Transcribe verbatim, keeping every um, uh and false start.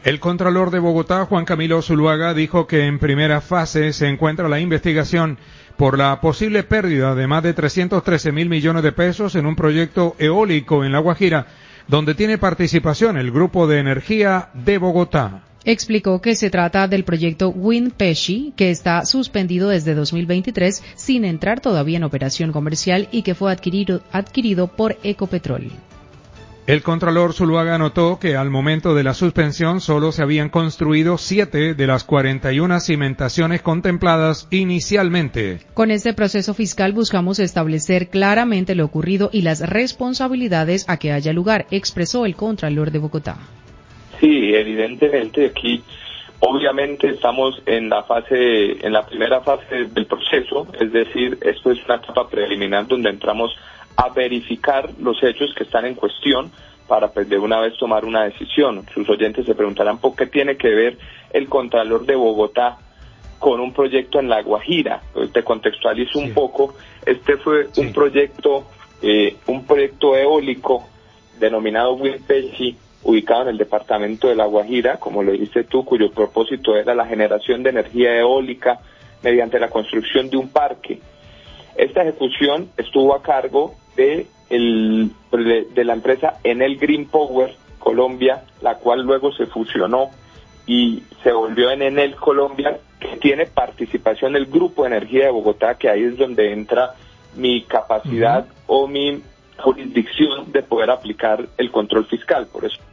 El Contralor de Bogotá, Juan Camilo Zuluaga, dijo que en primera fase se encuentra la investigación por la posible pérdida de más de trescientos trece mil millones de pesos en un proyecto eólico en La Guajira, donde tiene participación el Grupo de Energía de Bogotá. Explicó que se trata del proyecto WinPeshi, que está suspendido desde dos mil veintitrés sin entrar todavía en operación comercial y que fue adquirido, adquirido por Ecopetrol. El Contralor Zuluaga anotó que al momento de la suspensión solo se habían construido siete de las cuarenta y una cimentaciones contempladas inicialmente. Con este proceso fiscal buscamos establecer claramente lo ocurrido y las responsabilidades a que haya lugar, expresó el Contralor de Bogotá. Sí, evidentemente aquí obviamente estamos en la fase, en la primera fase del proceso, es decir, esto es una etapa preliminar donde entramos a verificar los hechos que están en cuestión para pues de una vez tomar una decisión. Sus oyentes se preguntarán por qué tiene que ver el Contralor de Bogotá con un proyecto en La Guajira. Pues te contextualizo sí. un poco. Este fue sí. un proyecto, eh, un proyecto eólico denominado WinPeshi, ubicado en el departamento de La Guajira, como lo dijiste tú, cuyo propósito era la generación de energía eólica mediante la construcción de un parque. Esta ejecución estuvo a cargo de, el, de, de la empresa Enel Green Power Colombia, la cual luego se fusionó y se volvió en Enel Colombia, que tiene participación del Grupo de Energía de Bogotá, que ahí es donde entra mi capacidad uh-huh. o mi jurisdicción de poder aplicar el control fiscal. Por eso